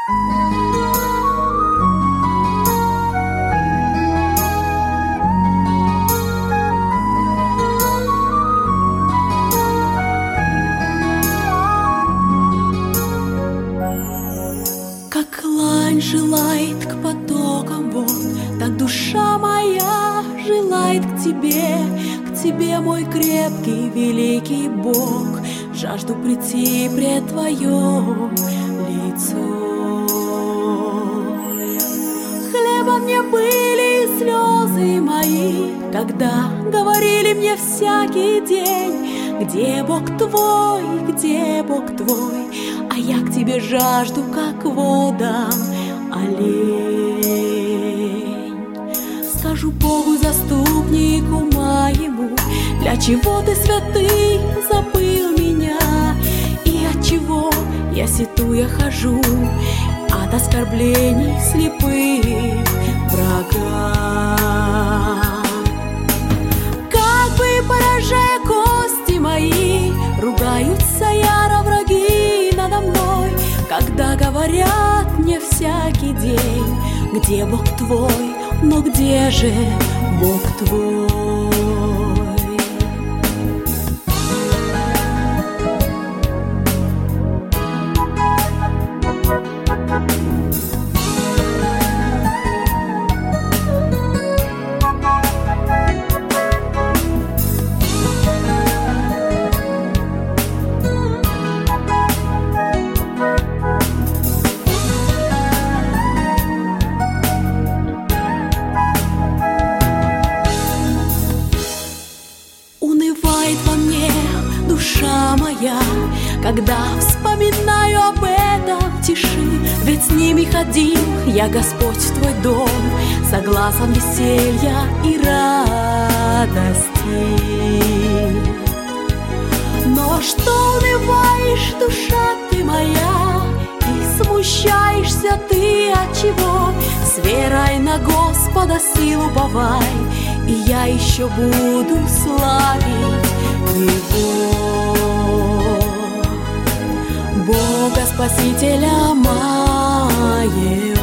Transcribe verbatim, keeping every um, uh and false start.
Как лань желает к потокам вод, так душа моя желает к тебе, к тебе, мой крепкий, великий Бог. Жажду прийти пред Твое лицо. Хлебом мне были слезы мои, когда говорили мне всякий день: где Бог Твой, где Бог Твой? А я к Тебе жажду, как водам олень. Скажу Богу, заступнику моему: для чего Ты, святый, забыл меня? И от чего я сетуя хожу от оскорблений слепых врага? Как бы поражая кости мои, ругаются яро враги надо мной, когда говорят мне всякий день: где Бог Твой? Но где же Бог Твой? Унывает во мне душа моя, когда вспоминаю об этом в тиши. Ведь с ними ходил я, Господь, в Твой дом, согласан веселья и радости. Но что унываешь, душа ты моя, и смущаешься ты от чего? С верой на Господа силу уповай, и я еще буду славить Его, Бога Спасителя моего.